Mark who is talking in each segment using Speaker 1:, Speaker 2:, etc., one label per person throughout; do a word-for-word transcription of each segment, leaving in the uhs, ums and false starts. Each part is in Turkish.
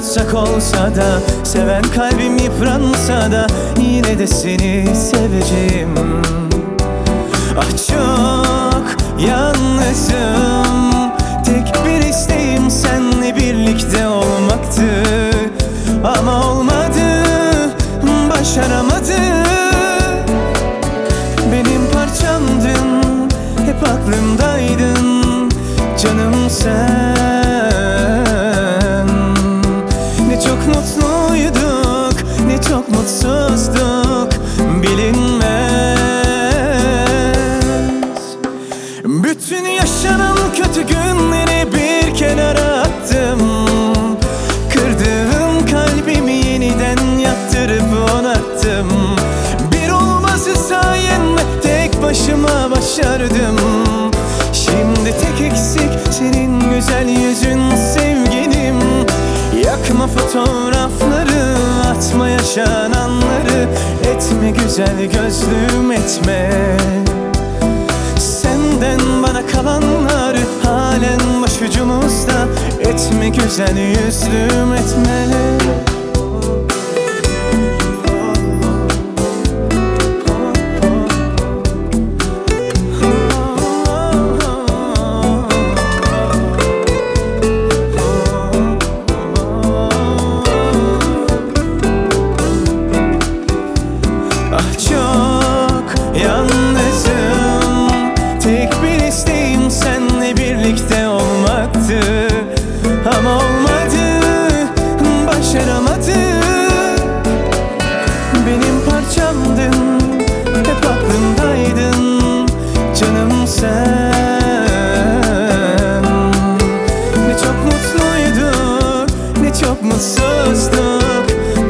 Speaker 1: tutsak olsa da, seven kalbim yıpransa da yine de seni seveceğim. Ah çok yalnızım, tek bir isteğim seninle birlikte olmaktı. Ama olmadı, başaramadım. Benim parçamdın, hep aklımdaydın canım sen. Ne çok mutluyduk, ne çok mutsuzduk, bilinmez. Bütün yaşanan kötü günleri bir kenara attım. Kırdığım kalbimi yeniden yaptırıp onattım. Bir olmazı sayende tek başıma başardım. Şimdi tek eksik senin güzel yüzün sevgilim. Yakma fotoğrafları, atma yaşananları. Etme güzel gözlüm, etme. Senden bana kalanları halen başucumuzda. Etme güzel yüzlüm, etme. Ah çok yalnızım, tek bir isteğim seninle birlikte olmaktı. Ama olmadı, başaramadım. Benim parçamdın, hep aklımdaydın canım sen. Ne çok mutluyduk, ne çok mutsuzduk,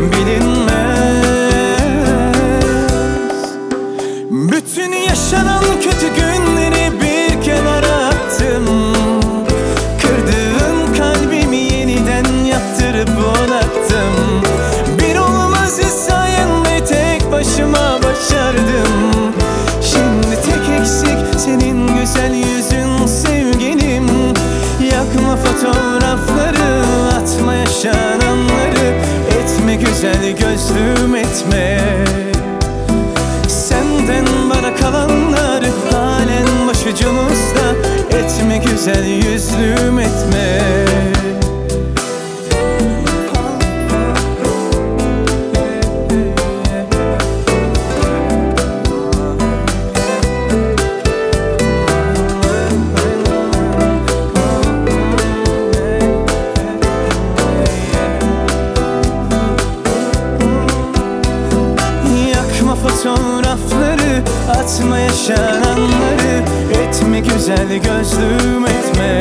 Speaker 1: bilinmez. Bütün yaşanan kötü günleri bir kenara attım. Kırdığım kalbimi yeniden yaptırıp onattım. Bir olmazı sayende tek başıma başardım. Şimdi tek eksik senin güzel yüzün sevgilim. Yakma fotoğrafları, atma yaşananları. Etme güzel gözlüm, etme. Senden bana kalanlar halen başucumuzda. Etme güzel yüzlüm, etme. Fotoğrafları, atma yaşananları. Etme güzel gözlüm, etme.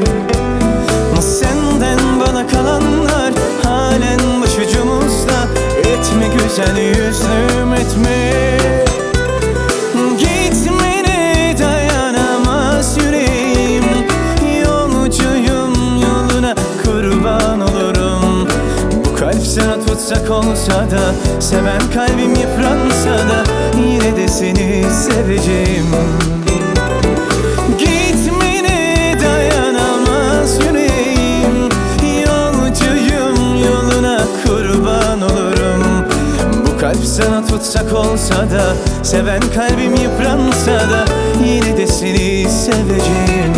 Speaker 1: Senden bana kalanlar halen başucumuzda. Etme güzel yüzlüm, etme. Gitmene dayanamaz yüreğim. Yolcuyum, yoluna kurban olurum. Bu kalp sana tutsak olsa da, seven kalbim yıpransa da yine de seni seveceğim. Gitmene dayanamaz yüreğim. Yolcuyum, yoluna kurban olurum. Bu kalp sana tutsak olsa da, seven kalbim yıpransa da yine de seni seveceğim.